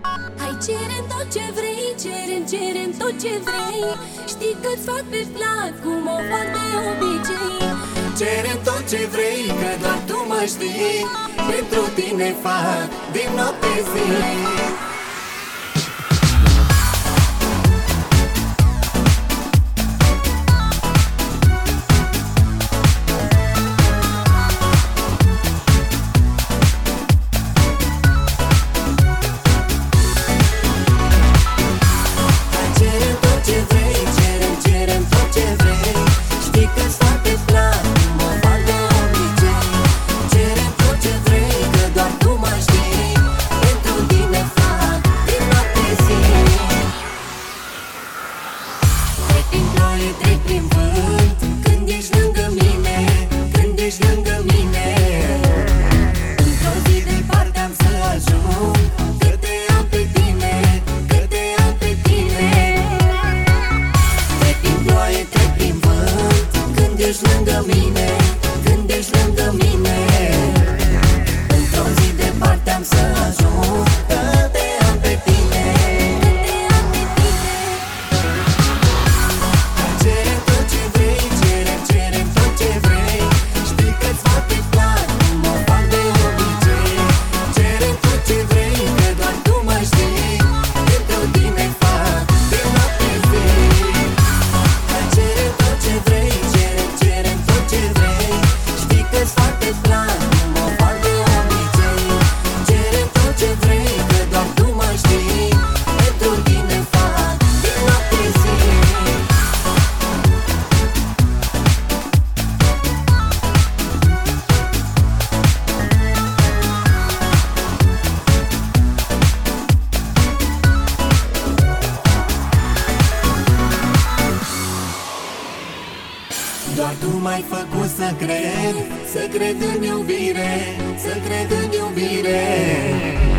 Hai, cerem tot ce vrei, cerem tot ce vrei. Știi că-ți fac pe plac, cum o fac de obicei. Cerem tot ce vrei, că doar tu mă știi. Pentru tine fac din noapte zi. Trec prin vânt, când ești lângă mine, când ești lângă mine. Într-o zi departe am să ajung, că te am pe tine, că te am pe tine. Trec prin ploaie, trec prin vânt, când ești lângă mine, când ești lângă mine. Într-o zi departe am să ajung, că te am pe tine. Doar tu m-ai făcut să cred în iubire, să cred în iubire.